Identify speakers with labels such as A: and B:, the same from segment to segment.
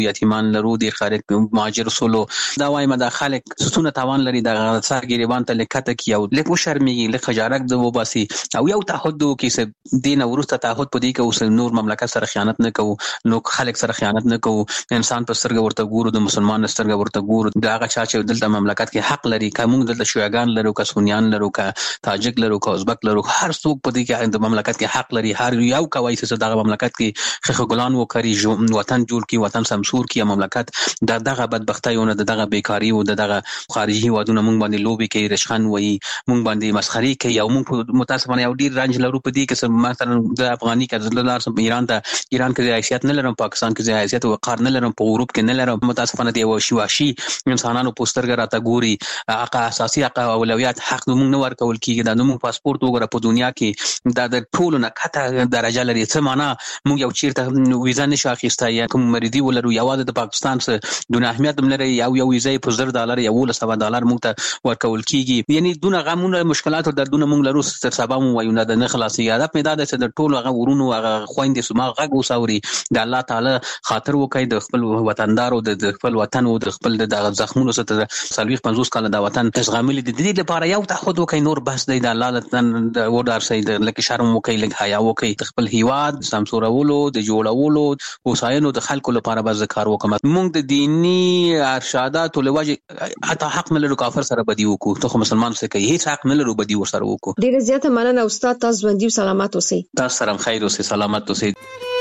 A: یتیمان لرو د خارج مهاجر سولو دا وایم دا خلک ستونه توان لري د غصار ګریبان ته لکته کی او لکه شرمېږي لکه خجارک د وباسي او یو تعهد کې دین ورسته تعهد پدې کې اوس نور مملکت سره خیانت نه کوو نو خلک سره خیانت نه کوو انسان په سترګه ورته ګورو د مسلمان سترګه ورته ګورو دا هغه چې دلته مملکت کې حق لري کوم دلته شیعاګان لرو که سنیان لرو که تاجک لرو که ازبک لرو هر څوک په دې کې د مملکت کې حق لري هر یو کوي چې دغه مملکت کې خخ ګلان وکړي وطن جوړ کی وطن سمسور کی مملکت دغه بدبختیونه دغه بیکاری او دغه خارجي هوادونه مونږ باندې لوبي کوي رشخان وایي مونږ باندې مسخري کوي او مونږ متاسفانه یو ډیر رنج لرو په دې کې مثلا د افغاني کډلار سم ایران کې حیثیت نه لرم پاکستان کې حیثیت او وقار نه لرم په اروپ کې نه لرم متاسفانه دی واشي انسانانو پوسټرګه راته ګوري هغه اساسي حق او اولویت حق مونږ نه ورکول کیږي دا مونږ پاسپورت وګوره په دنیا کې دا د ټولو نه کته درجه لري څه معنا مونږ یو چیرته ویزا نشو اخیستای یا کوم مریدي ولرو یوازې د پاکستان سره دونه اهمیت هم لري یو ویزا په $10 یا $100 مونږ ته ورکول کیږي یعنی دونه غمونه مشکلات او دردونه مونږ لرو تر سبا مو وایو نه خلاصي هدف مې دا ده چې د ټولو هغه ورونو هغه خويندې سما غږ وساوري د الله تعالی خاطر وکړي د خپل وطندار او د خپل وطن او د خپل د زخمونو سره 50 کال د وطن تزغامل د دې لپاره یو تعهد وکړي نور بس دی د الله د ودار سید لکه شرم وکړي لکه حیا وکړي خپل هیواد سمسورولو د جوړولو وساینو د خلکو لپاره به ذکر وکم مونږ د دینی ارشادات او لوجه حتی حق نه لرو کافر سره بدی وکړو ته مسلمان څه کوي هیڅ حق نه لرو بدی ور سره وکړو
B: ډیره زیاته مننه استاد تاسو ژوندۍ سلامات اوسئ
A: تاسو سره خیر اوسئ سلامت اوسئ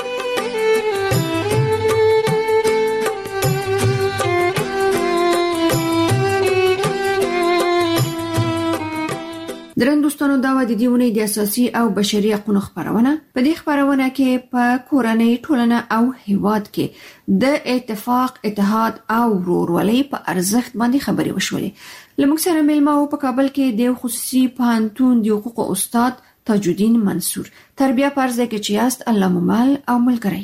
C: درنو دوستانو دا و د دیونه د اساسي او بشري حقوقو خبرونه په دې خبرونه کې په کورنۍ ټولنه او هیواد کې د اتفاق اتحاد او ورورولۍ په ارزښت باندې خبرې وشولې لمږ سره ملما او په کابل کې د خصوصي پوهنتون د حقوقو استاد تاج الدین منصور تربیه پرځه کې چیاست الله ممل او ملګری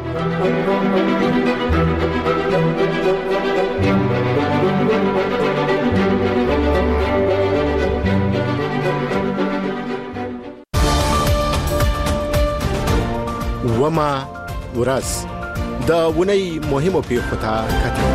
D: وما ورځ د ونی مهمو پیښو ته کتل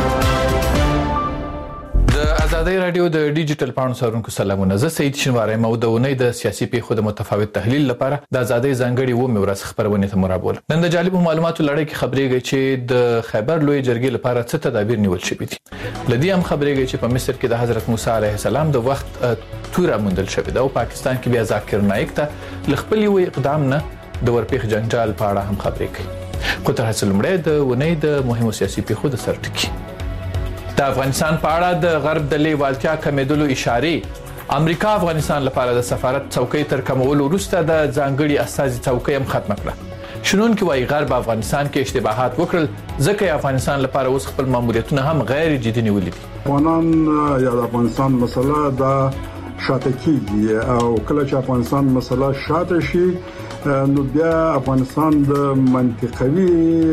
E: د ازادۍ رادیو د ډیجیټل پاڼو سرونکو سلامونه زه سید شنواری مو د ونی د سیاسي پیښو د متفاوت تحلیل لپاره د ازادۍ ځانګړي و مورث خبرونه ته مرابول نن د جالب معلوماتو لړۍ کې خبرېږي چې د خیبر لوی جرګې لپاره څه تدابیر نیول شوي دي لدی هم خبرېږي چې په مصر کې د حضرت موسی علیه السلام د وخت توره موندل شوې ده او پاکستان کې بیا ذاکر نایک ته لخپل یو اقدام نه د ورپېخ جنجال په اړه هم خبرې کوي خو تر هڅه لمړی د ونی د مهمو سیاسي پیښو د سرټکی د افغانستان په اړه د غرب د لیوالتیا کمیدلو اشاره امریکا افغانستان لپاره د سفارت څوکۍ تر کمولو وروسته د ځانګړي استازي څوکۍ هم ختم کړه شنون کې وايي غرب افغانستان کې اشتباهات وکړل ځکه افغانستان لپاره اوس خپل ماموریتونه هم غیر جدي نیولې دي
F: افغانان یا د افغانستان مسله د شاته کیږي او کله چې افغانستان مسله شاته شي نو بیا افغانستان د منطقوي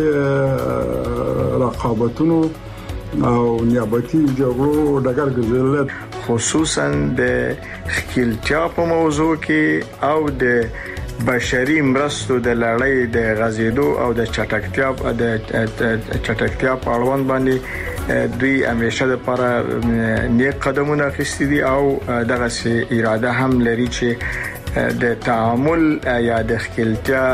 F: رقابتونو او نیابتي جګړو ډګر ګرځیدل
G: خصوصا د خپلتیا په موضوع کې او د بشري مرستو د لړۍ د غزیدو او د چټکتیا په اړوند باندې دوی همیشه لپاره نیک قدمونه اخیستي دي او دغه اراده هم لري چې د تعامل یا د خپلتیا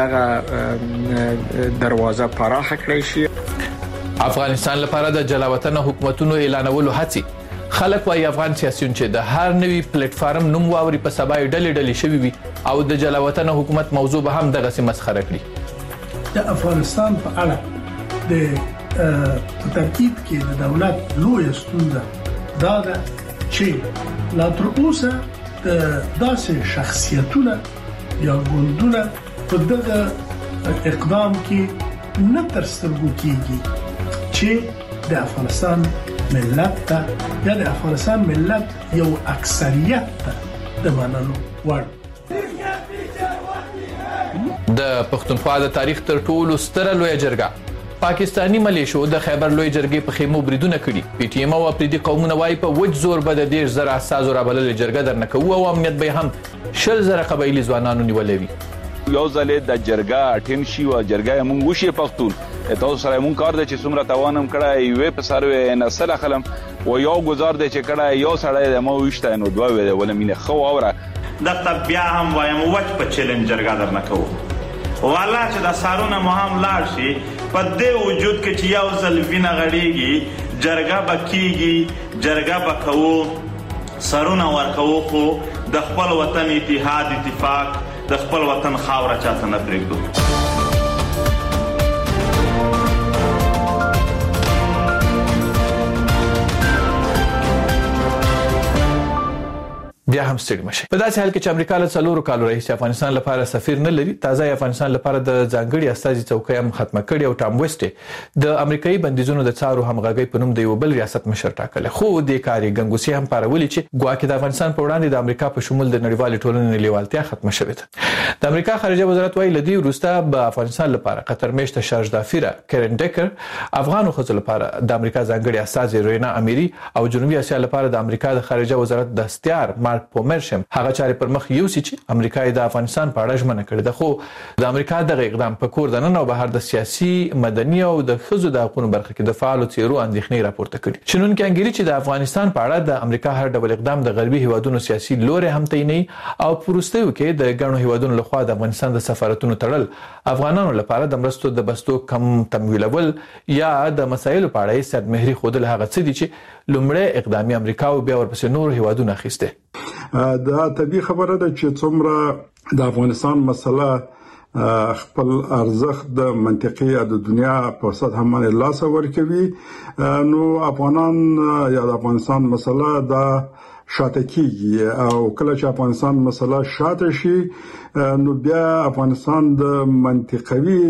G: دغه دروازه پراخه کړی شي
E: افغانستان لپاره د جلاوطن حکومتونو اعلانولو هڅې خلک وايي افغان سیاسيون چې د هر نوي پلیټ فارم نوم واوري په سبا ډلې شوي وي او د جلاوطن حکومت موضوع به هم دغه مسخره کړي
H: د افغانستان په اړه د ترکیب کې د دولت لوی ستونزه دا ده چې لا تر اوسه د داسې شخصیتونه یا ګوندونه په دغه اقدام کې نه ترسترګو کیږي چې د افغانستان ملت ته یا د افغانستان ملت یو اکثریت ته د منلو وړ
E: د پښتونخوا د تاریخ تر ټولو ستره لوی جرګه پاکستانی ملیشو د خیبر لوی جرګې په خیمو بریدونه کړي پی ټی ایم او پریدي قومونه وايي په وج زور به د 10,000 اساسو رابلل جرګه درنکو او امنیت به هم 10,000 قبایلی ځوانانو نیولې وي
I: یو ځلې د جرګه اټین شي او جرګه مونږ وشي پښتون تاسو سره مونږ کار دی چې څومره توانم کړای یو په سروي نسل خلم او یو گزار دی چې کړای یو سړی د مو وشته نو دوه ویل ولمینه خو اوره
J: د بیا هم وایم وچ په چیلنج جرګه درنه کوو والا چې د سارونه مهم لاړ شي په دې وجود کې چې یو ځل وینه غړيږي جرګه بکیږي جرګه بکوو سارونه ورکوو خو د خپل وطن اتفاق د خپل وطن خاوره چاته نه پرېږدو.
E: بیا هم ستړي مشه. په داسې حال کې چې امریکا له 4 کالو راهیسې افغانستان لپاره سفیر نه لري، تازه افغانستان لپاره د ځانګړي استازي څوکۍ هم ختمه کړې او ټام ویسټ د امریکایي بندیزونو د څارو همغږي په نوم د یو بل ریاست مشر ټاکل. خو د کاري ګنګوسي هم پارولې چې ګواکې د افغانستان په وړاندې د امریکا په شمول د نړیوال ټولنې لیوالتیا ختمه شوې ده. د امریکا خارجه وزارت وايي لدی وروسته به افغانستان لپاره قطر میشته شارج دافیره کرن ډیکر، افغانو خزو لپاره د امریکا ځانګړي استازي رینا امیری او جنوبي اسیا لپاره د امریکا د خارجه وزارت دستیار مارک پومرشم هغه چارې پر مخ یوسي چې امریکا د افغانستان په اړه ژمنه کړې ده. خو د امریکا دغه اقدام په کور دننه او بهر د سیاسي، مدني او د خزو د حقوقو برخه کې د فعالو څیرو اندېښنې راپورته کړي. شنونکي انګیري چې د افغانستان په اړه د امریکا هر ډول اقدام د غربي هیوادونو سیاسي لوري هم تیني او پروستیو کې د غنو هیوادونو لخوا د افغانستان د سفارتونو تړل افغانانو لپاره د مرستو د بستو کم تمویلول یا د مسایلو په اړه سید مهری خودل هغه څه دي چې لومړی اقدامي امریکا او بیا ورپسې نور هیوادونه اخیسته.
F: دا طبيعي خبره ده چې څومره د افغانستان مسله خپل ارزښت د منطقي د دنیا په سطح باندې لاس ورکوي نو افغانان یا د افغانستان مسله دا شاته کیږي او کله چې افغانستان مسله شاته شي نو بیا افغانستان د منطقوي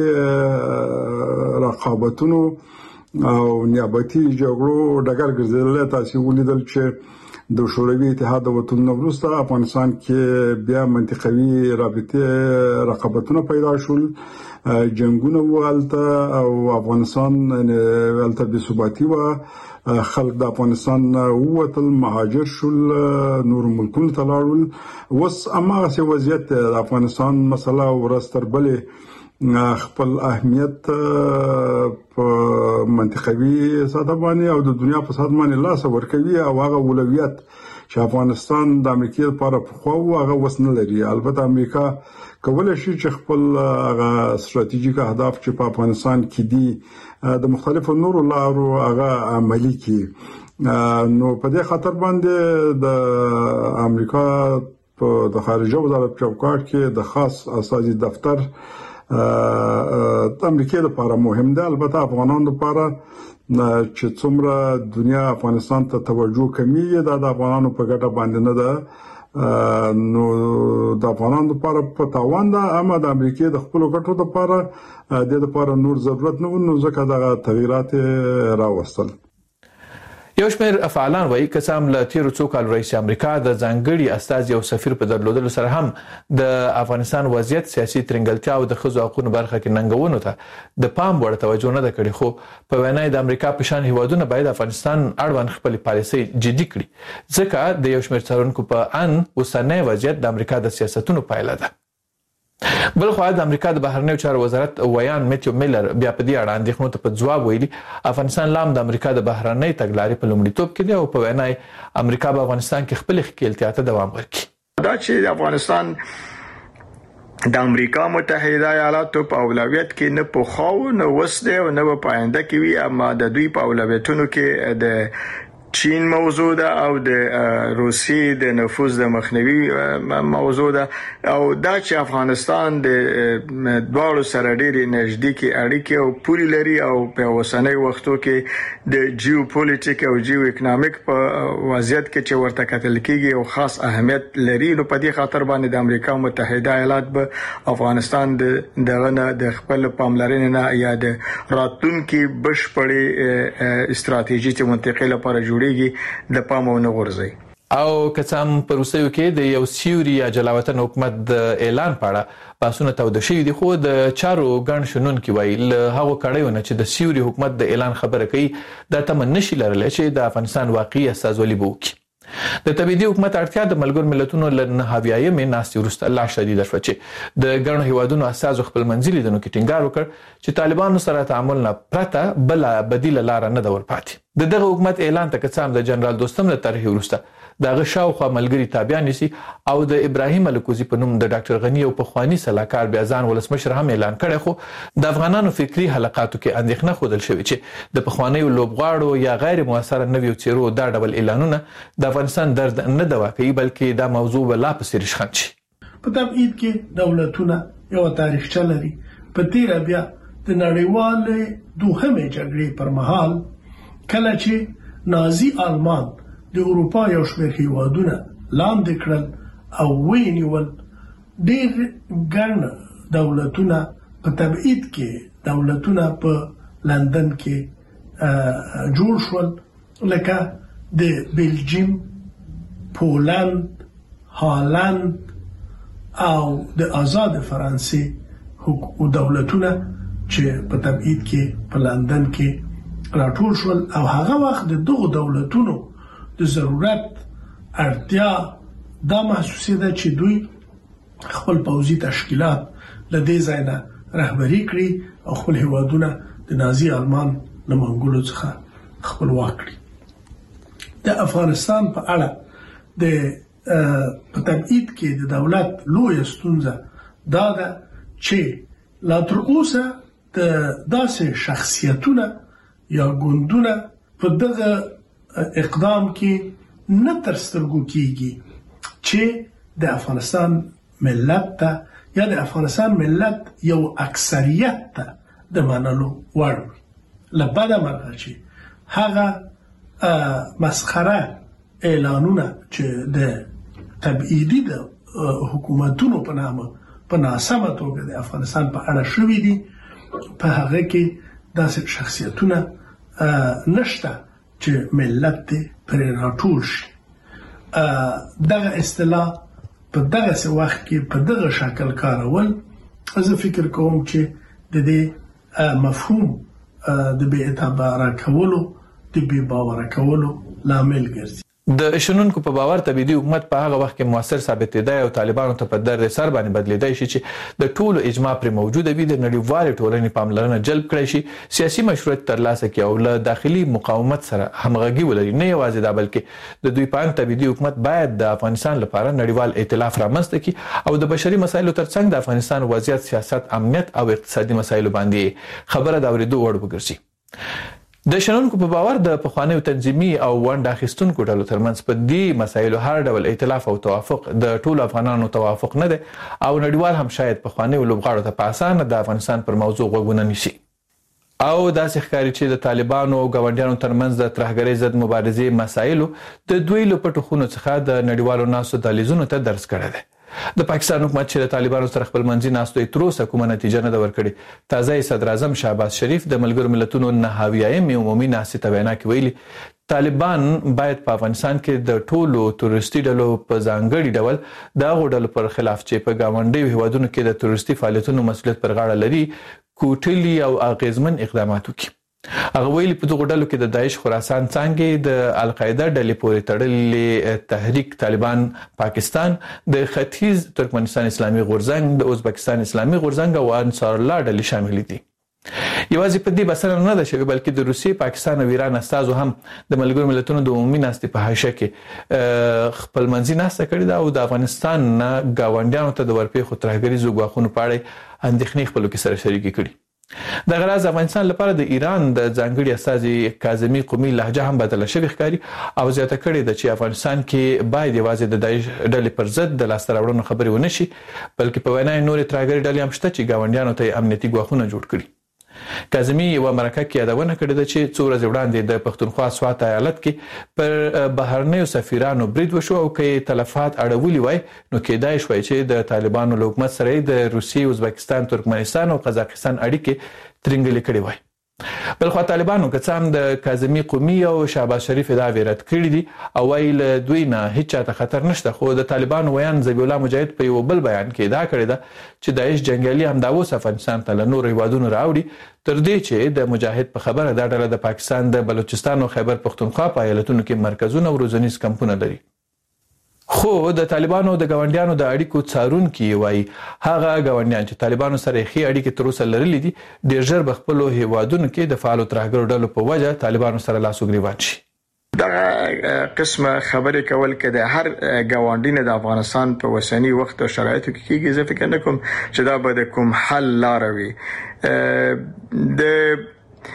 F: رقابتونو او نیابتي جګړو ډګر ګرځیدل. تاسو ولیدل چې د شوروي اتحاد د وطن وروسته افغانستان کې بیا منطقوي رابطه رقابتونه پیدا شول، جنگونه وغالته او افغانستان ولته بې ثباتي و، خلک د افغانستان ووتل، مهاجر شول، نور ملکونو ته لاړل. اوس هماغه وضعیت د افغانستان مسله ورستر بلې خپل اهمیت په منطقوي ساده باندې او د دنیا په ساده باندې لاس ورکوي او هغه اولویت چې افغانستان د امریکا لپاره په خو هغه وسنه لري. البته امریکا کولای شي چې خپل هغه ستراتیژیک اهداف چې په افغانستان کې دي د مختلفو نورو لارو هغه عملي کړي. نو په دې خاطر باندې د امریکا په د خارجه وزارت چوکاټ کې د خاص استازي دفتر د امریکا لپاره مهم دی. البته افغانانو لپاره چې څومره دنیا افغانستان ته توجه کوي دا د افغانانو په ګټه باندې نه ده، نو د افغانانو لپاره په تاوان ده، اما د امریکا د خپل ګټو لپاره د لپاره نور ضرورت نه و، نو ځکه دا تغیرات راوستل.
E: یو شمېر فعالان وایي که څه هم له تیرو څو کالو راهیسې امریکا د ځانګړي استازي او سفیر په درلودلو سره هم د افغانستان وضعیت، سیاسي ترنګلتیا او د ښځو حقوقو برخه کې ننګونو ته د پام وړ توجه نه ده کړې. خو په وینا د امریکا په شان هیوادونه باید افغانستان اړوند خپل پالیسۍ جدي کړي، ځکه د یو شمېر څارونکو په ان اوسنی وضعیت د امریکا د سیاستونو پایله ده. بل خو د امریکا د بهرنیو چارو وزارت ویان میتیو میلر بیا په دې اړه اندېښنو ته په ځواب ویلي افغانستان لام د امریکا د بهرنۍ تګلارې په لومړیتوب کې دی او په وینا امریکا په افغانستان کې خپل ښکېلتیا ته دوام ورکړي.
G: دا چې افغانستان د امریکا متحده ایالاتو په اولویت کې نه پوخاو نه وسده او نه په آینده کې وي، اما د دوی په اولویتونو کې د چین موضوع ده او د روسي د نفوذ د مخنیوي موضوع ده او دا چې افغانستان د دوه سره ډېری نږدې اړیکې او پوری لري او په اوسنۍ وختو کې د جیوپولیټیک او جیو اکونومیک په وضعیت کې چې ورته کتل کېږي او خاص اهمیت لري. نو په دې خاطر باندې د امریکا متحده ایالات به افغانستان دغه د خپل پاملرنې نه یا د راتلونکي بشپړې استراتیژي چې منطقې لپاره جوړیږي د پامونه غورځي.
E: او کڅام پروسیو کې د یو سیوري یا جلاوطن حکومت د اعلان پاړه باسونه تود شي دي، خو د چارو ګڼ شنونکي وایي له هغه کړهونه چې د سیوري حکومت د اعلان خبره کوي دا تم نشي لرل چې د افغانستان واقعي استازولي بوکي. د تبعیدي حکومت اړتیا د ملګرو ملتونو له نهاویایمې ناستې وروسته لا شدیده شوه چې د ګڼو هیوادونو اساسو خپل منځي لیدنو کې ټینګار وکړ چې طالبانو سره تعامل نه پرته بل بدیله لار نه ده ورپاتې. دغه حکومت اعلان ته که څه هم د جنرال دوستم له طرحې وروسته دغه شاوخوا ملګري تابع نیسي او د ابراهیم الکوزي په نوم د ډاکټر غنی او پخوانی سلاکار بیا ځان ولسمشر هم اعلان کړی، خو د افغانانو فکری حلقاتو کې اندېښنه ښودل شوې چې د پخوانیو لوبغاړو یا غیر موثره نویو څیرو دا ډول اعلانونه د افغانستان درد نه دوا کوي، بلکې دا موضوع لا پسې رشخند شي.
H: په تبعید کې دولتونه یو تاریخچه لري. په تیر بیا د نړیوالې دوهمې جګړې پر مهال کله چې نازي آلمان د اروپا یو شمېر هیوادونه لاندې کړل او ونیول، ډېر ګڼ دولتونه په تبعید کې دولتونه په لندن کې جوړ شول، لکه د بلجیم، پولند، هالند او د آزاد فرانسې دولتونه چې په تبعید کې په لندن کې راټول شول. او هغه وخت د دغو دولتونو د ضرورت اړتیا دا محسوسه چې دوی خپل پوځي تشکیلات له دې ځای نه رهبري کړي او خپل هیوادونه د نازي آلمان له منګولو څخه خپلواک کړي. د افغانستان په اړه د په تبعید کې د دولت لویه ستونزه دا ده چې لا تر اوسه د داسې شخصیتونه یا ګوندونه په دغه اقدام کې نه تر سترګو کیږي چې د افغانستان ملت ته یا د افغانستان ملت یو اکثریت ته د منلو وړ لبدا مرغه چې هغه مسخره اعلانونه چې د تبعیدی د حکومتونو په نامه په ناسمه توګه د افغانستان په اړه شوې دي، په هغه کې داسې شخصیتونه نشته چې ملت دې پر راټول شي. دغه اصطلاح په دغه وخت کې په دغه شکل کارول زه فکر کوم چې د دې مفهوم د بې اعتباره کولو د بې باوره کولو لامل ګرځي.
E: د شنونکو په باور تبعیدي حکومت په هغه وخت کې موثر ثابتېدای او طالبانو ته په درد سر باندې بدلیدای شي چې د ټولو اجماع پر موجوده وي، د نړیوال ټولنې پاملرنه جلب کړي شي، سیاسي مشروعیت ترلاسه کړي او له داخلي مقاومت سره همغږي ولري. نه یوازې دا بلکې د دوی په اند تبعیدي حکومت باید د افغانستان لپاره نړیوال ائتلاف رامنځته کړي او د بشري مسایلو ترڅنګ د افغانستان وضعیت، سیاست، امنیت او اقتصادي مسایلو باندې خبره د اورېدو وړ وګرځي. د شنونکو په باور د پخوانیو تنظیمي او ونډه اخیستونکو ډلو ترمنځ په دې مسایلو هر ډول ائتلاف او توافق د ټولو افغانانو توافق نه دی او نړیوال هم شاید پخوانیو لوبغاړو ته په اسانه د افغانستان پر موضوع غوږونه نیسي. او داسې ښکاري چې د طالبانو او ګاونډیانو ترمنځ د ترهګرۍ ضد مبارزې مسایلو د دوی له پټو خونو څخه د نړیوالو ناستو دهلیزونو ته درس کړی دی. د پاکستان حکومت چې د طالبانو سره خپل منځي ناستو تر اوسه کومه نتیجه نه ده ورکړې. تازه صدر اعظم شهباز شریف د ملګرو ملتونو نهاویایم عمومي ناستې ته وینا کې ویلي طالبان باید په افغانستان کې د ټولو تروریستي ډلو په ځانګړي ډول د هغو ډلو پر خلاف چې په ګاونډیو هیوادونو کې د تروریستي فعالیتونو مسؤلیت پر غاړه لري کوټلي او اغیزمن اقدامات وکړي. هغه ویلي په دغه ډلو کې د داعش خراسان څانګې، د القاعده ډلې پورې تړلې تحریک طالبان پاکستان، د ختیځ ترکمنستان اسلامي غورځنګ، د ازبکستان اسلامي غورځنګ او انصار الله ډلې شامل دي. یوازې په دې بسنه نه ده شوې بلکې د روسیې، پاکستان او ایران استازو هم د ملګرو ملتونو د عمومي ناستې په حاشیه کې خپل منځي ناسته کړې ده او د افغانستان ګاونډیانو ته د ورپېښو ترهګریزو ګواښونو په اړه اندېښنې خپلو کې سره شریکې کړي. د غراض افغانستان لپاره د ایران د ځانګړي استازي کاظمي قومي لهجه هم بدله شوې ښکاري او زیاته کړې ده چې افغانستان کې باید یوازې د داعش ډلې پر ضد د لاسته راوړنو خبرې ونه شي بلکې په وینا نورې ترهګرۍ ډلې هم شته چې ګاونډیانو ته امنیتي ګواښونه جوړ کړي. کاظمي یو مرکه کې یادونه کړې ده چې څو ورځې وړاندې د پښتونخوا سوات ایالت کې پر بهرنیو سفیرانو برید وشو او کې تلفات اړولي وای نو کېدای شوی چې د طالبانو له حکومت سره د روسیې، ازبکستان، ترکمنستان او قزاقستان اړیکې ترنګلې کړې وای. بلخو طالبانو که څه هم د کاظمي قومي او شهباز شریف دا ویرت کړی دي او ویل دوی نه هیڅ چاته خطر نشته، خو د طالبانو ویان ذبیح الله مجاهد په یو بل بیان کې دا کړی ده چې داعش جنگیالي هم دا اوس افغانستان ته له نورو هیوادونو راوړي تر دې چې د مجاهد په خبره دا ډله د پاکستان د بلوچستان او خیبر پختونخوا په ایالتونو کې مرکزونه او روزنیز کمپونه لري. خو د طالبانو د ګاونډیانو د اړیکو څارونکي وایي هغه ګاونډیان چې طالبانو سره ښې اړیکې تر اوسه لرلې دي ډېر ژر به خپلو هیوادونو کې د فعالو ترهګرو ډلو په وجه طالبانو سره لاس و ګریوان شي.
G: دغه قسمه خبرې کول کې د هر ګاونډي نه د افغانستان په وسنی وخت او شرایطو کې کېږي. زه فکر نه کوم چې دا به د کوم حل لار وي. د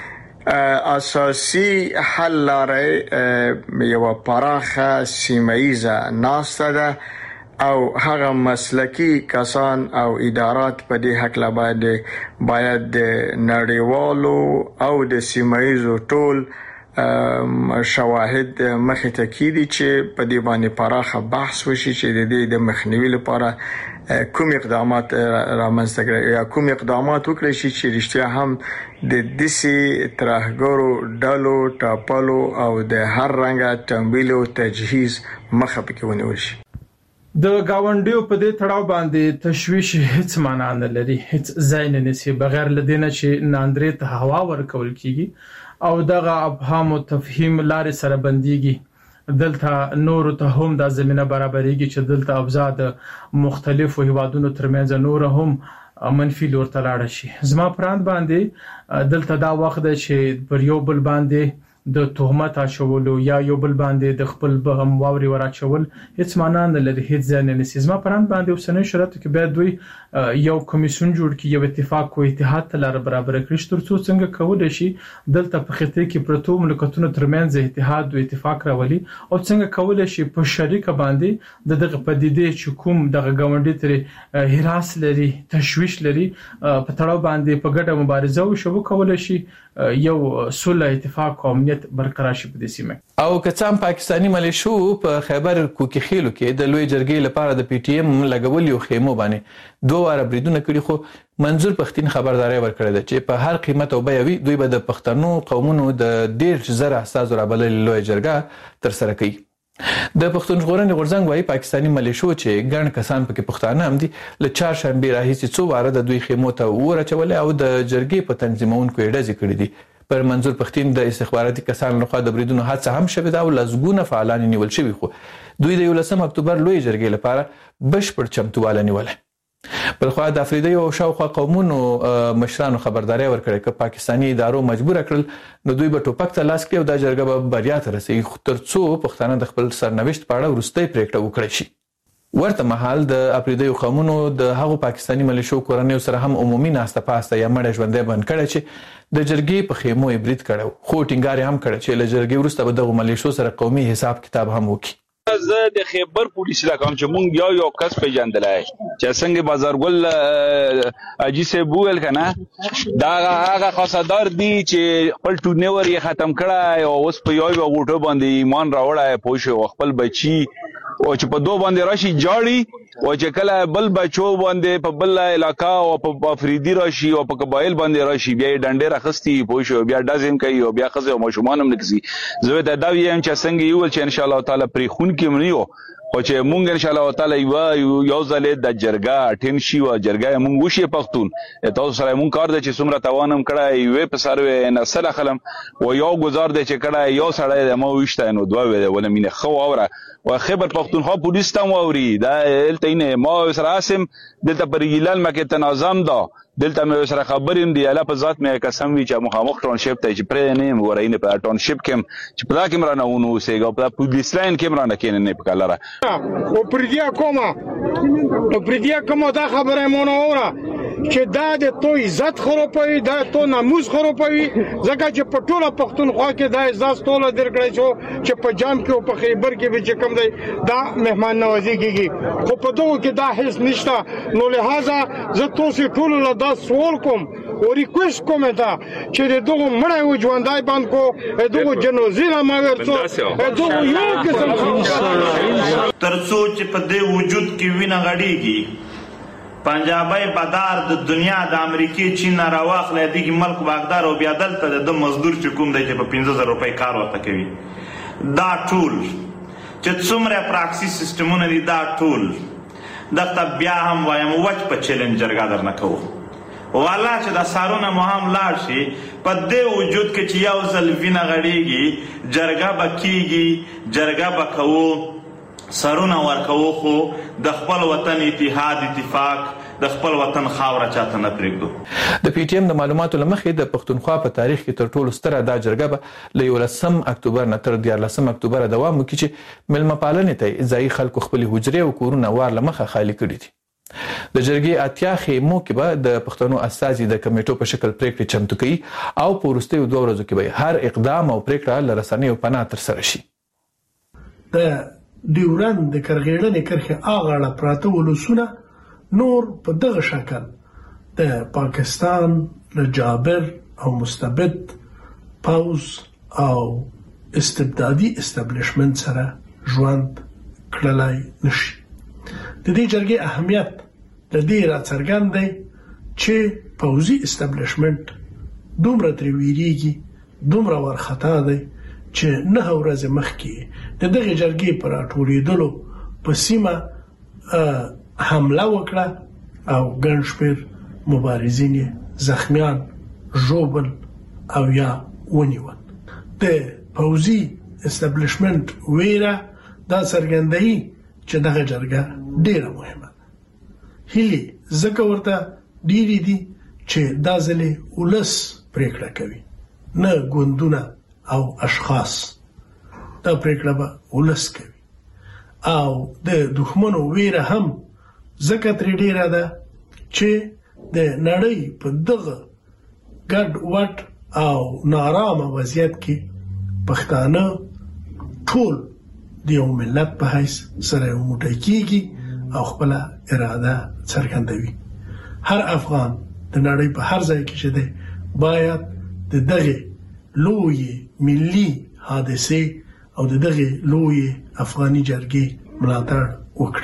G: اساسي حل لارې یو پراخه سیمایزه ناسته ده او هغه مسلکی کسان او ادارات په دې حق لا باید د نړیوالو او د سیمایزو ټول شواهد مخې ته کیدي چې په دې باندې پراخه بحث وشي چې د دې د مخنیوي لپاره کوم اقدامات رامنځته کړي یا کوم اقدامات وکړي شي چې رښتیا هم د دسي ترهګرو ډلو ټاپلو او د هر رنګه تمویل او تجهیز مخه پکې ونیول شي.
K: د گاونډیو په دې تړاو باندې تشویش هیڅ معنا نه لري، هیڅ ځای نه نسی بغیر لدینه چې ناندرې ته هوا ورکول کیږي او دغه ابهام او تفهیم لارې سره بنديږي. دلته نور ته هم د زمينه برابرېږي چې دلته ابزاد مختلفو هیوادونو ترمنځ نور هم منفي لور ته لاړ شي. زما پراند باندې دلته دا وخت دی چې پر یو بل باندې د تهمت اچولو یا یو بل باندې د خپل بهم واوري وراچول هیڅ معنا نه لري، هیڅ ځای نه نسی. زما پراند باندې اوسنۍ شرایطو کې باید دوی یو کمیسیون جوړ کړي، یو اتفاق او اتحاد ته لار برابر کړي تر څو څنګه کولای شي دلته په خطه کې پروتو ملکونو ترمنځ اتحاد او اتفاق راولي او څنګه کولای شي په شریک باندې دغه پدیدې چې کوم دغه ګاونډي تر هراس لري تشویش لري په تړاو باندې په ګډه مبارزه وشو کولای شي یو صلح اتفاق او امنیت برقرار شي په دې سیمه.
E: او کڅام پاکستانی ملیشو په خیبر کوکي خیلو کې د لوی جرګې لپاره د پی ټی ایم لګولي خیمو باندې دوه واره بریدونه کړي، خو منظور پښتين خبرداري ورکړه ده چې په هر قیمت او بیاوي دوی به د پښتنو قومونو د 1.5 اساس رابلل لوی جرګه تر سره کوي. د پښتون ژغورنې غورځنګ وايي پاکستانی ملیشو چې ګڼ کسان پکې پښتانه هم دي له چهارشنبه راهیسې څو واره د دوی خیمو ته ورچول او د جرګې په تنظیمونکو ډزې کړې دي. پر منظور پښتين د استخباراتي کسانو لخوا د بریدونو حادثه هم شوې ده او لزګونه فعالان نیول شوي، خو دوی د 11 اکتوبر لوی جرګې لپاره بشپړ چمتواله نیول. بلخو د افریدي او شاوخوا قومونو مشرانو خبرداري ورکړه چې پاکستانی ادارو مجبور کړل نو دوی به ټوپک ته لاس کړي او د جرګه به بریا ته رسېږي تر څو پښتانه د خپل سرنوشت په اړه وروستۍ پریکړه وکړي شي. ورته مهال د افریدي قومونو د هغو پاکستانی ملیشو کورنیو سره هم عمومي ناسته پاسته یا مړ ژوندې بند کړي چې د جرګې په خیمو برید کړو، خو ټینګار هم کړي چې له جرګې وروسته به د ملیشو سره قومي حساب کتاب هم وکړي.
I: زه د خیبر پولیس لکم چې مونږ یو کس پیژندلای چې څنګه بازارګل اجي سه بوول کنه دا هغه خاصدار دی چې خپل ټونور یې ختم کړای او اوس په یو غوټو باندې ایمان راوړای پوښ خپل بچي او چې په دوه باندې راشي جاړي او چې کله بل بچو باندې په بل علاقہ او په افریدي راشي او په قبایل باندې راشي بیا ډنډه راخستي پوښ بیا دازم کوي او بیا خزه او مشومان هم نکسي. زه ته دا ویم چې څنګه یو چې ان شاء الله تعالی پرې خون کې منیو او چې مونږ ان شاء الله تعالی یو ځلې د جرګه ټین شي او جرګه مونږ وشي پښتون تاسو سره مونږ کار د چې څومره توانم کړای وې په سروي نسل خلم او یو گزار د چې کړای یو سړی د مو وشته نو دوه وې ول مینه خو اوره او خیبر پښتونخوا پولیس ته ووري دا التهینه ما سره اسم دلته پر ګیلال مکه تنظیم دا دلته مې سره خبریم دی الله په ذات مې قسم وی چې مخامخ ټاونشپ ته چې پرې نه ورینه په ټاونشپ کې چې په دا کې مرانه ونو سیګو په پولیس لاین کې مرانه کې نه پکاله
L: او پردیا کومه دا خبره مونږ اوره چې دا د تو عزت خرابوي دا تو ناموس خرابوي ځکه چې په ټوله پښتونخوا کې دا عزت ټوله درکړی چې په جام کې او په خیبر کې به چې کوم دی دا مهمان نوازي کیږي خو په دوه کې دا هیڅ نشته. نو لہذا زه تاسو ټول له دا سوال کوم او ریکوست کوم دا چې دغه مړی و ژوندای باندې کو دغه جنوزینا ما ورته دغه یو قسم
J: ترڅو چې په دې وجود کې وینه غړيږي پنجابی بدار د دنیا د امریکای چین راواخلې دغه ملک باغدار او بیا دلته د مزدور چې کوم دی چې په 15000 روپۍ کار ورته کوي دا ټول چې څومره پراکسي سیستمونه دي دا ټول دغه بیا هم وایم وچ په چیلنج جرګه درنه کوو والا چې د سارونه مهم لاړ شي په دې وجود کې چې یو ځل وینه غړېږي جرګه به کېږي جرګه به کوو سرونه ورکوو خو د خپل وطن اتحاد اتفاق د خپل وطن خاوره چاته نه پرېږدو.
E: د پی ټی ایم د معلوماتو لمخې د پښتونخوا په تاریخ کې تر ټولو ستره دا جرګه به له 11 اکتوبر نه تر 14 اکتوبر دوام وکړي چې ملمه پالنې ته ځایي خلکو خپل حجرې او کورونه وار لمخه خالی کړي دي. د جرګې اتیا خیمو کې به د پښتنو استازي د کمیټو په شکل پریکړې چمتو کوي او په وروستیو 2 ورځو کې به هر اقدام او پریکړه له رسنیو پناه ترسره شي.
H: د ډیورند د کرغېړنې کرښې اغاړه پراته ولسونه نور په دغه شکل د پاکستان له جابر او مستبد پاوز او استبدادي استابلیشمنت سره ژوند کړلای نشي. د دې جرګې اهمیت د دې راڅرګند دی چې پوځي استابلیشمنت دومره ترې ویریږي دومره ورخطا دی چې 9 ورځې مخکې د دغه جرګې پر راټولېدلو په سیمه حمله وکړه او ګڼ شمېر مبارزین زخمیان ژوبل او یا ونیول. د پوځي استابلیشمنت ویره دا څرګندوي چې دغه جرګه ډیره مهمه ده. هیلې ځکه ورته ډیرې دي چې دا ځلې ولس پریکړه کوي نه ګوندونه او اشخاص. دا پریکړه به ولس کوي او د دښمنو ویره هم ځکه ترې ډیره ده چې د نړۍ په دغه ګډ وډ او نارامه وضعیت کې پښتانه ټول د یو ملت په حیث سره یو موټی کېږي او خپل اراده څرګندوي. هر افغان د نړۍ په هر ځای کې چې دی باید د دغه لوی ملي حادثه او د دغه لوی افغاني جرګې ملاتړ وکړي.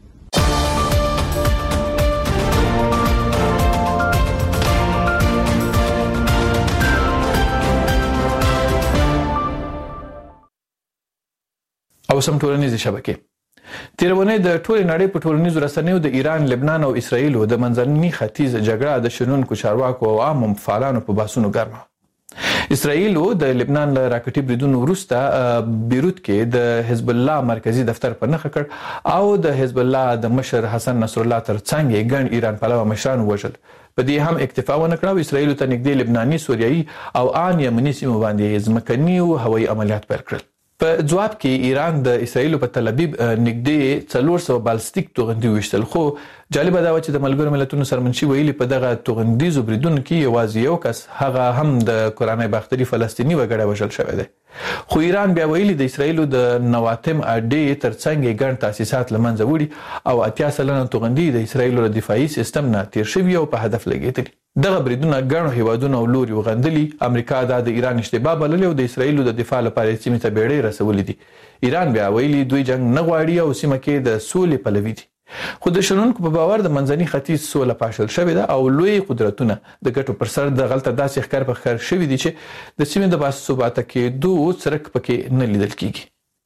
E: او سم ټولنیزې شبکې تیرونه د ټول نړۍ په ټولنیزو رسنیو د ایران، لبنان او اسرائیل د منځني ختیځ جګړه د شنونکو چارواکو او عام فعالانو په باسونو ګرمه. اسرائیل د لبنان له راکټي بریدونو وروسته بیروت کې د حزب الله مرکزی دفتر په نښه کړ او د حزب الله د مشر حسن نصر الله ترڅنګ ګڼ ایران پلوه مشران وژل. په دې هم اکتفا ونه کړ او اسرائیل ته نږدې لبناني، سوریایي او ان یمني سیمو باندې ځمکني او هوایي عملیات پیل کړل. په جواب کې ایران د اسرائیل په تل ابیب نږدې 400 بالستیک توغندي وشتل. خو جالب دا و چې د ملګرو ملتونو سرمنشي ویلي په دغه توغندیزو بریدونو کې یوازې یو کس هغه هم د قرآن باختري فلسطینی وګړی وژل شوی دی. خو ایران بیا ویلي د اسرائیل د نواتم اډې ترڅنګ ګڼ تاسیسات لمنځه وړي او 80 سلنه توغندي د اسرائیل د دفاعي سیستم نه تیر شوی او په هدف لګیدلي. دغه بریدونه ګڼو هیوادونو او لوري وغندلي. امریکا دا د ایران اشتباه بللې او د اسرائیل د دفاع لپاره سیمې ته بیړۍ رسولې دي. ایران بیا ویلي دوی جنگ نه غواړي او سیمه کې د سولې پلوي دي. خو د شنونکو په باور د منځني ختیځ سوله پاشل شوې ده او لوی قدرتونه د ګټو پر سر د غلطه داسې ښکار په ښکار شوي دي چې د سیمې د باثباته کېدو څرک پکې نه لیدل کیږي.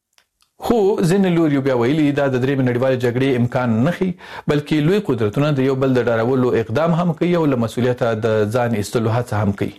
E: خو ځینې لوري بیا ویلي دا د درېمې نړیوالې جګړې امکان نه ښیي، بلکې لوی قدرتونه د یو بل د ډارولو اقدام هم کوي او له مسؤلیته د ځان ایستلو هڅه هم کوي.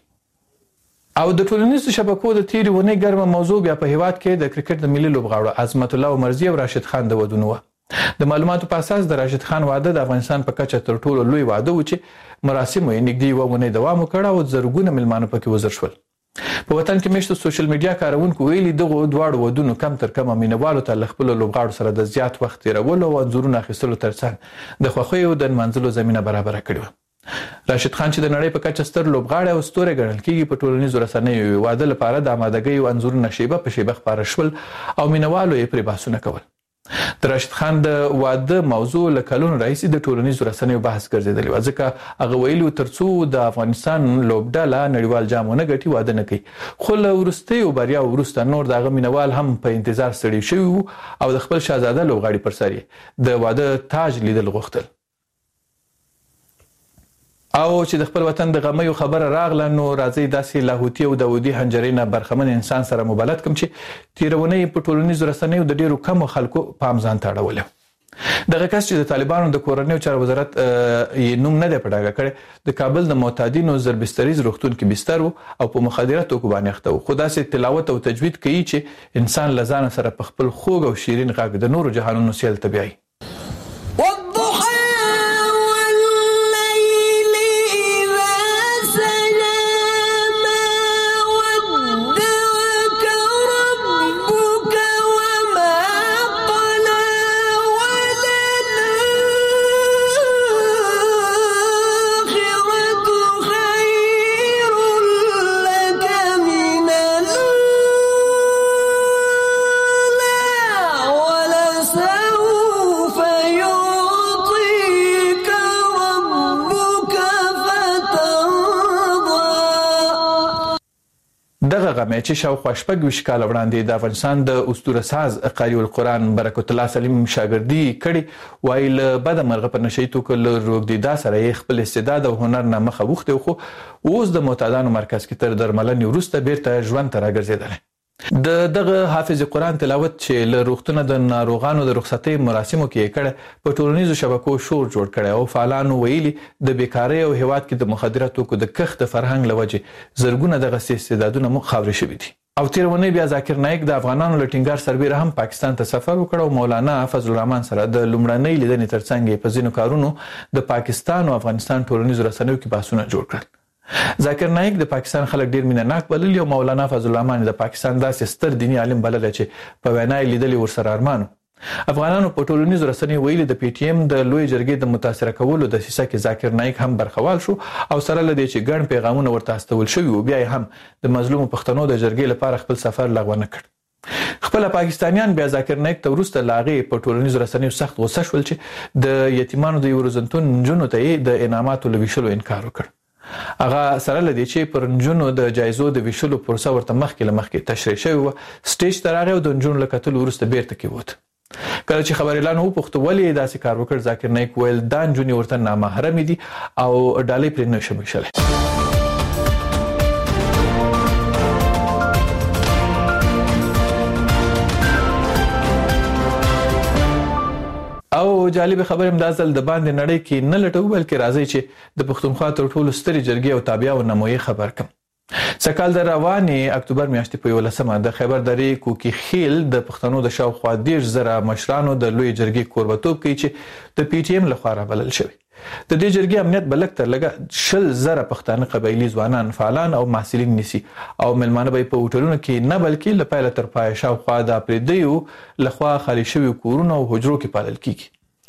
E: او د ټولنیزو شبکو د تیرې ونې ګرمه موضوع بیا په هیواد کې د کرکټ د ملي لوبغاړو عظمت الله عمرزي او راشد خان د ودونو و. د معلوماتو په اساس د راشد خان واده د افغانستان په کچه تر ټولو لوی واده و چې مراسم یې نږدې یوه اونۍ دوام وکړ او زرګونه مېلمانه پکې حاضر شول. په وطن کې مشته سوشل میډیا کارونکو ویلي دغه دواړو ودونو کم تر کمه مینوالو ته له خپلو لوبغاړو سره د زیات وخت تېرولو او انځورونه اخیستلو ترڅنګ د خوښیو د نمانځلو زمینه برابره کړې وه. راشد خان چې د نړۍ په کچه ستر لوبغاړی او ستوری ګڼل کېږي په ټولنیزو رسنیو واده لپاره د آمادګیو انځورونه شیبه په شیبه خپاره شول او مینوالو یې پرې بحثونه کول. د راشد خان د واده موضوع له کلونو راهیسې د ټولنیزو رسنیو بحث ګرځېدلې وه، ځکه هغه ویلي ترڅو د افغانستان لوبډله نړیوال جام ونه ګټي واده نه کوي. خو له وروستیو بریاو وروسته نور د هغه مینوال هم په انتظار ستړي شوي وو او د خپل شهزاده لوبغاړي پر سر یې د واده تاج لیدل غوښتل. او چې د خپل وطن د غمیو خبره راغله نو راځي داسې لاهوتي او داودي حنجرې نه برخمن انسان سره مبالغه کوم چې تیرونی په ټولنیزو رسنیو د ډیرو کم خلکو پام ځان ته اړولې. دغه کس چې د طالبانو د کورنیو چارو وزارت یې نوم نه دی پټاګه کړی د کابل د معتادینو زربستریز روغتون کې بستر او په مخدره توکو باندې اخته و، خو داسې تلاوت او تجوید کوي چې انسان لزان سره په خپل خوږ او شیرین غږ د نورو جهانونو سیل ته بیایي. دغه غمه چې شاوخوا شپږ ویشت کاله وړاندې د افغانستان د اسطوره ساز قاری القرآن برکت الله سلیم شاګردي کړي وای له بد مرغه په نشي توکل روغديدا سره خپل استعداد او هنر نه مخه وخته خو اوس د معتادانو مرکز کې تر درملنې وروسته بیرته ژوند ته راګرځیدل. دغه حافظ قرآن تلاوت چې له روغتونه د ناروغانو د رخصتۍ مراسمو کې کړه په ټولنیزو شبکو شور جوړ کړي او فعالانو ویلي د بیکاری او هیواد کې د مخدره توکو د کښت فرهنګ لوجه زرګونه دغه استعدادونه مخاوري شوي دي. او تیرونه بیا ذاکر نایک د افغانانو لټینګار سربېره هم پاکستان ته سفر وکړ او مولانا فضل الرحمن سره د لومړنۍ لیدنې ترڅنګ په ځینو کارونو د پاکستان او افغانستان ټولنیزو رسنیو کې بحثونه جوړ کړل. ذاکر نایک د پاکستان خلک ډیر مینناک بلل او مولانا فضل الرحمن د پاکستان داسې ستر دینی عالم بلل چې په وینا یې لیدلې ورسره ارمانو. افغانانو په ټولنیزو رسنیو ویلي د پی ټی ایم د لوی جرګې د متاثر کولو د سیسه کې ذاکر نایک هم برخوال شو او سره لدی چې ګڼ پیغامونه ورته استول شوی او بیا هم د مظلوم پښتنو د جرګې لپاره خپل سفر لغوه نه کړ. خپل پاکستانیان بیا ذاکر نایک ته ورسته لاغې په ټولنیزو رسنیو سخت غوسه شول چې د یتیمانو د یورزنتون جنونو ته د انعاماتو لويشلو انکار وکړ. هغه سره لدی چې پر نجونو د جایزو د ویشلو پروسه ورته مخکې تشریح شوی و، سټیج ته راغی او د نجونو له کتلو وروسته بیرته کېوت. کله چې خبر اعلان وپوښت ولې داسې کار وکړ، ذاکر نایک ویل دا نجونې ورته نامحرمې دي او ډالۍ پرې نه شي ویشلی. او جالب خبر هم د ازل د باندې نړۍ کې نه لټو بلکې راځي چې د پښتونخوا تر ټولو ستري جرګې او تابعیا او نموي خبر کم. سکهال د روانې اکتوبر میاشتې په 11مه د خیبر درې کوکي خیل د پښتنو د شاوخوا 10,000 مشرانو د لوی جرګې کوربتوب کوي چې د پی ټی ایم لخوا رابلل شوی. د دې جرګې امنیت بلک تر لګه 10,000 پښتانه قبایلی ځوانان فعالان او محصلین نسی او ملمانه به په هوټلونو کې نه بلکې لپاره تر پای شاوخوا د پردیو لخوا خالی شوی کورونه او حجرو کې پالل کیږي.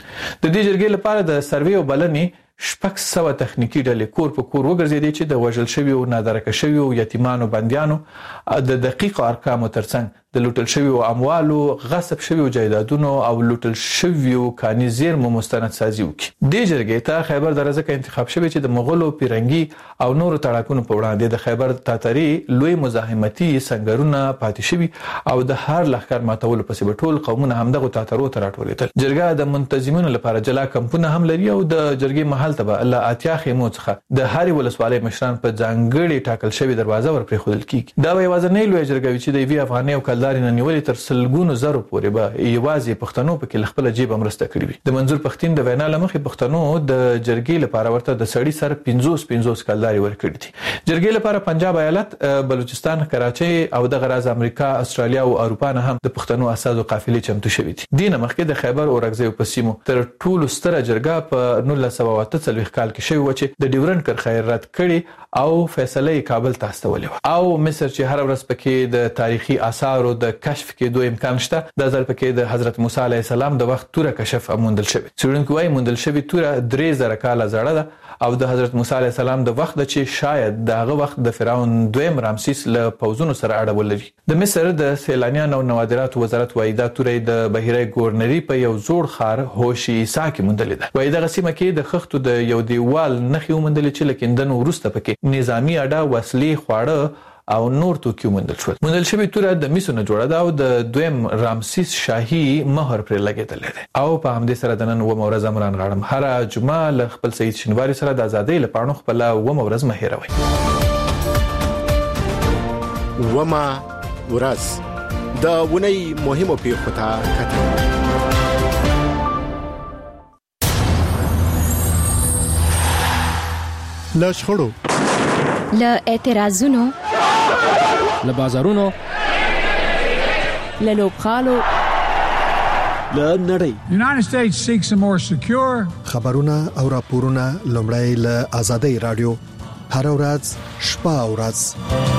E: د دې جرګې لپاره د سروې او بلنې 600 تخنیکی ډلې کور په کور وګرځېدې چې د وژل شوی او نادرکه شوی او یتیمانو بنديانو د دقیق ارقامو ترڅنګ د لوټل شوی او اموالو غصب شوی او جایدادونو او لوټل شوی او کاني زیرمو مستند سازي وکړي. د جرګې ته خیبر درزه کې انتخاب شوی چې د مغولو پیرنګي او نورو تړاکونو په وړاندې د خیبر تاتری لوی مزاحمتي سنگرونه پاتې شوی او د هر لخر ماتولو پسې به ټول قومونه همدغه تاترو ته راټولېدل. جرګه د منتظمینو لپاره جلا کمپونه هم لري او د جرګې محل ته الله اتیا خیمو څخه د هاري ولسوالۍ مشران په ځانګړي ټاکل شوی دروازه ور پرې خودل کیږي. دا یوازې نه لوی جرګه چې د وی افغاني او کلداري نه نیولې تر سلګونو زرو پورې به یوازې پښتنو په کې خپل جیب امرسته کړی وي. د منظور پښتين د وینا لمخې پښتنو د جرګې لپاره ورته د سړی سر 50 کلداري ورکړي دي. جرګې لپاره پنجاب ایالت، بلوچستان، کراچۍ او د غراز امریکا، استرالیا او اروپا نه هم د پښتنو اساسو قافلې چمتو شوې دي. دینه مخکې د خیبر اورګزیو په سیمو تر ټولو ستره جرګه په 1948 کال کې شوی و چې د ډیورنډ کرښه رد کړي او فیصله کابل ته استولې او مصر چې هر ورځ پکې د تاریخي آثارو د کشف کې دوه امکان شته. د ځل پکې د حضرت موسی علیه السلام د وخت توره کشف موندل شوی. څېړونکو وايي موندل شوی توره 3000 کاله زړه ده او د حضرت موسی علیه السلام د وخت چې شاید دغه وخت د فرعون دویم رامسیس له پوزونو سره اړه ولري. د مصر د سیلانیانو او نوادرات وزارت وايي دا توره د بحیره ګورنری په یو زوړ خار هوشي ساکي موندل ده. وايي دغه سیمه کې د خښتو د یو دیوال نخي موندل چې لکندن ورسته پکې نظامی اډه، وسلې، خواړه او نور توکي موندل شول. موندل شوی توره د میسو نه جوړه ده او د دویم رامسیس شاهي مهر پر لګیدل دي او په همدې سره د نن و مورز امران غړم هر جمعه ل خپل سید شینواری سره د ازادۍ لپاره خپل و مورز مهیروي.
D: وما ورځ د ونی مهمو پیښو ته کتل.
M: له شخړو،
N: له اعتراضونو،
O: له بازارونو،
N: له لوبغالو،
O: له نړۍ.
P: United States seeks a more secure.
M: خبرونه او راپورونه لومړی له آزادۍ رادیو هر ورځ شپه او ورځ